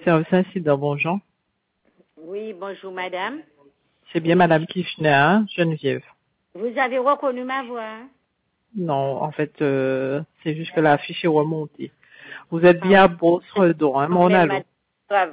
service incident, bonjour. Oui, bonjour madame. C'est bien madame Kishner, hein, Geneviève. Vous avez reconnu ma voix, hein? Non, en fait, c'est juste que la fiche est remontée. Vous êtes bien à Brosse-Redon, hein, mon Mais allô. grave.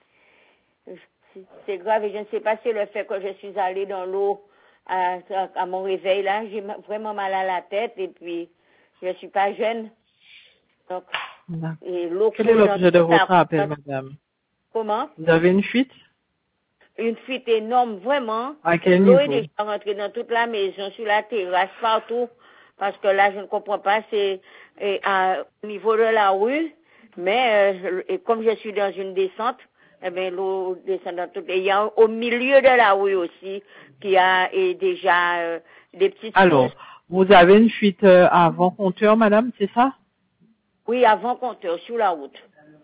C'est grave et je ne sais pas si le fait que je suis allée dans l'eau à mon réveil là, j'ai vraiment mal à la tête et puis je suis pas jeune. Donc, et l'eau Quel est coule dans l'objet de toute votre la... appel, madame? Comment? Vous avez une fuite? Une fuite énorme, vraiment. À quel L'eau est niveau? déjà rentrée dans toute la maison, sur la terrasse, partout. Parce que là, je ne comprends pas, c'est au niveau de la rue. Mais et comme je suis dans une descente, eh bien, l'eau descend dans toute... Et il y a au milieu de la rue aussi, qui a déjà des petites Alors, choses. vous avez une fuite avant compteur, madame, c'est ça? Oui, avant compteur, sur la route.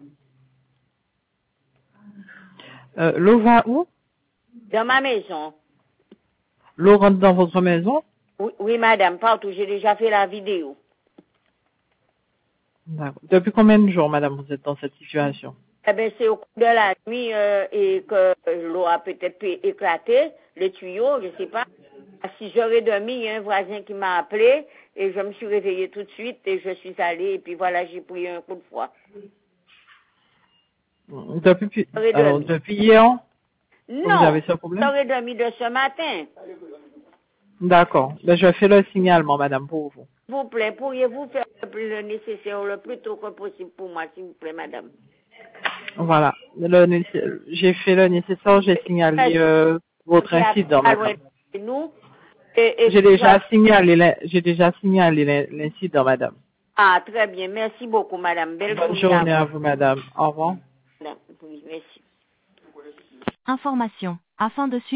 L'eau va où? Dans ma maison. L'eau rentre dans votre maison? Oui, oui, madame, partout. J'ai déjà fait la vidéo. D'accord. Depuis combien de jours, madame, vous êtes dans cette situation? Eh bien, c'est au cours de la nuit et que l'eau a peut-être pu éclater, les tuyaux, je ne sais pas. À 6h30, il y a un voisin qui m'a appelé et je me suis réveillée tout de suite et je suis allée et puis voilà, j'ai pris un coup de froid. Alors, depuis hier, vous Non, avez ce problème? 6h30 de ce matin. D'accord. Ben, je fais le signalement, madame, pour vous. S'il vous plaît, pourriez-vous faire le nécessaire le plus tôt que possible pour moi, s'il vous plaît, madame? Voilà. J'ai fait le nécessaire, j'ai signalé votre incident, Pas loin madame. de nous. J'ai déjà signalé l'incident, madame. Ah, très bien. Merci beaucoup, madame. Belle Bonne journée à journée à vous, madame. Au revoir. vous. Madame. Oui, merci. Information. Afin de suivre